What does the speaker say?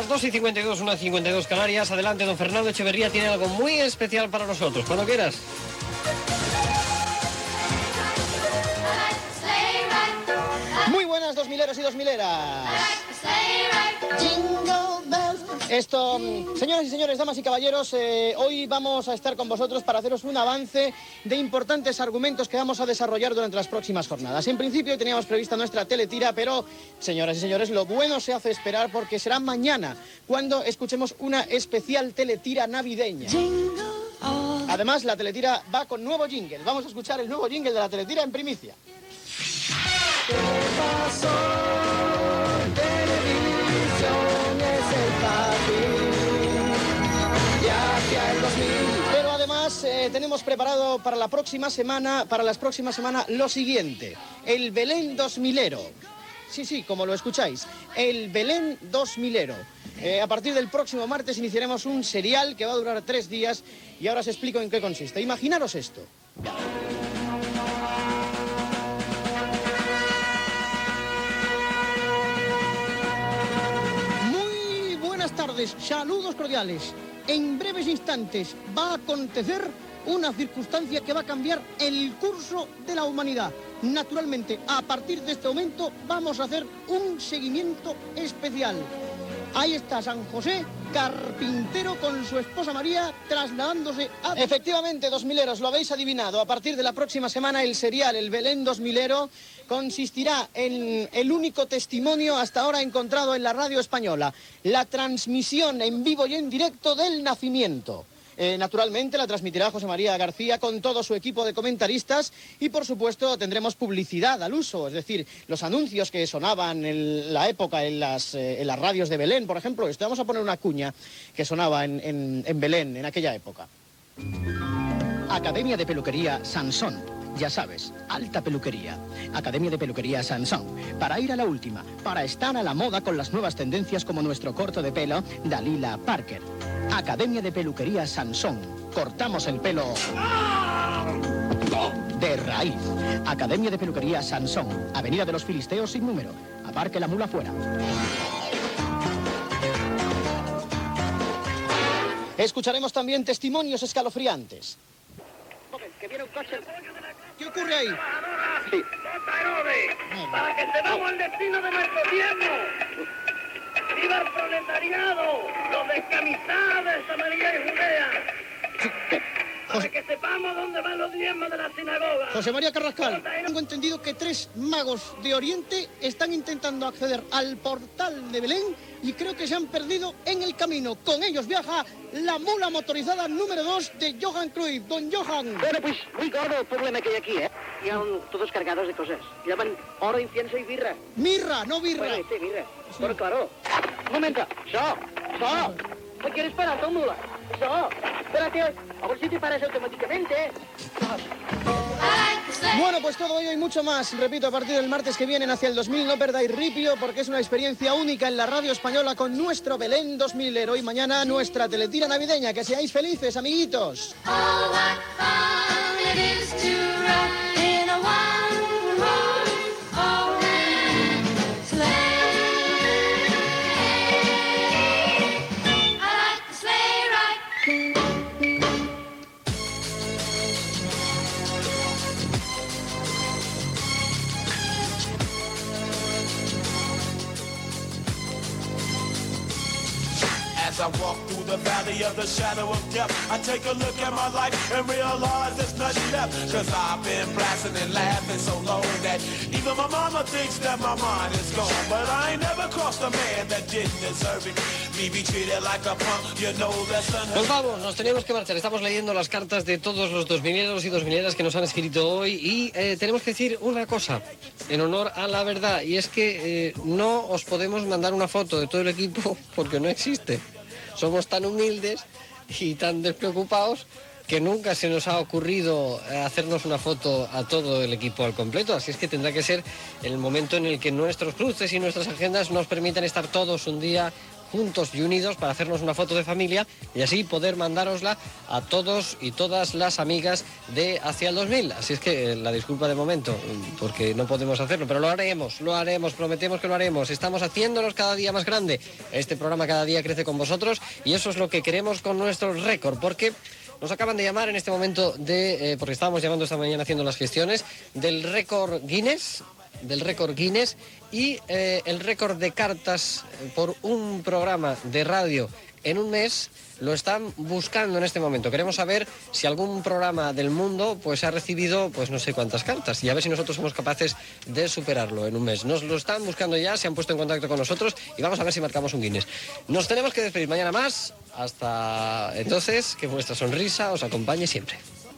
2:52, 1:52 Canarias. Adelante, don Fernando Echeverría tiene algo muy especial para nosotros. Cuando quieras. Muy buenas, 2000eros y 2000eras. Esto, señoras y señores, damas y caballeros, hoy vamos a estar con vosotros para haceros un avance de importantes argumentos que vamos a desarrollar durante las próximas jornadas. En principio teníamos prevista nuestra teletira, pero, señoras y señores, lo bueno se hace esperar porque será mañana cuando escuchemos una especial teletira navideña. Además, la teletira va con nuevo jingle. Vamos a escuchar el nuevo jingle de la teletira en primicia. ¿Qué pasó? Televisión es el papi. Ya hacia el 2000. Pero además tenemos preparado para las próximas semanas lo siguiente: el Belén 2000ero. Sí, como lo escucháis, el Belén 2000ero. A partir del próximo martes iniciaremos un serial que va a durar 3 días y ahora os explico en qué consiste. Imaginaros esto. Buenas tardes, saludos cordiales. En breves instantes va a acontecer una circunstancia que va a cambiar el curso de la humanidad. Naturalmente, a partir de este momento vamos a hacer un seguimiento especial. Ahí está San José, carpintero, con su esposa María, trasladándose a... Efectivamente, 2000eros, lo habéis adivinado. A partir de la próxima semana, el serial, el Belén 2000ero, consistirá en el único testimonio hasta ahora encontrado en la radio española: la transmisión en vivo y en directo del nacimiento. Naturalmente la transmitirá José María García con todo su equipo de comentaristas y, por supuesto, tendremos publicidad al uso, es decir, los anuncios que sonaban en la época en las radios de Belén, por ejemplo. Vamos a poner una cuña que sonaba en Belén en aquella época. Academia de Peluquería Sansón. Ya sabes, alta peluquería. Academia de Peluquería Sansón. Para ir a la última, para estar a la moda con las nuevas tendencias como nuestro corto de pelo, Dalila Parker. Academia de Peluquería Sansón. Cortamos el pelo de raíz. Academia de Peluquería Sansón. Avenida de los Filisteos sin número. Aparque la mula fuera. Escucharemos también testimonios escalofriantes. Que viene un coche. ¿Qué ocurre ahí? Sí. Para que sepamos el destino de nuestro gobierno. ¡Viva el proletariado! ¡Los descamisados de Samaria y Judea! Para que sepamos dónde van los diezmos de la sinagoga. José María Carrascal, tengo entendido que 3 magos de Oriente están intentando acceder al portal de Belén y creo que se han perdido en el camino. Con ellos viaja la mula motorizada número 2 de Johan Cruyff. Don Johan. Bueno, pues muy gordo el problema que hay aquí, ¿eh? Llevan todos cargados de cosas. Llevan oro, incienso y birra. Mirra, no birra. Bueno, sí, birra. Sí. Pero claro. Un momento. So. ¿No quieres parar, tu mula? So. Espérate. A ver si te paras automáticamente. Bueno, pues todo ello y mucho más, repito, a partir del martes que viene hacia el 2000, no perdáis ripio, porque es una experiencia única en la radio española con nuestro Belén 2000ero y mañana nuestra teletira navideña. Que seáis felices, amiguitos. I walk through the valley of the shadow of death, I take a look at my life and realize there's nothing left. Cause I've been blasting and laughing so long that even my mama thinks that my mind is gone. But I ain't never crossed a man that didn't deserve it. Me be treated like a punk, you know that's unheard. Pues vamos, nos tenemos que marchar. Estamos leyendo las cartas de todos los 2000eros y 2000eras que nos han escrito hoy y tenemos que decir una cosa en honor a la verdad, y es que no os podemos mandar una foto de todo el equipo porque no existe. Somos tan humildes y tan despreocupados que nunca se nos ha ocurrido hacernos una foto a todo el equipo al completo. Así es que tendrá que ser el momento en el que nuestros cruces y nuestras agendas nos permitan estar todos un día juntos y unidos para hacernos una foto de familia y así poder mandárosla a todos y todas las amigas de Hacia el 2000. Así es que la disculpa de momento, porque no podemos hacerlo, pero lo haremos, prometemos que lo haremos. Estamos haciéndonos cada día más grande. Este programa cada día crece con vosotros y eso es lo que queremos con nuestro récord, porque nos acaban de llamar en este momento porque estábamos llamando esta mañana haciendo las gestiones del récord Guinness, y el récord de cartas por un programa de radio en un mes lo están buscando en este momento. Queremos saber si algún programa del mundo pues ha recibido pues no sé cuántas cartas y a ver si nosotros somos capaces de superarlo en un mes. Nos lo están buscando ya, se han puesto en contacto con nosotros y vamos a ver si marcamos un Guinness. Nos tenemos que despedir mañana más. Hasta entonces, que vuestra sonrisa os acompañe siempre.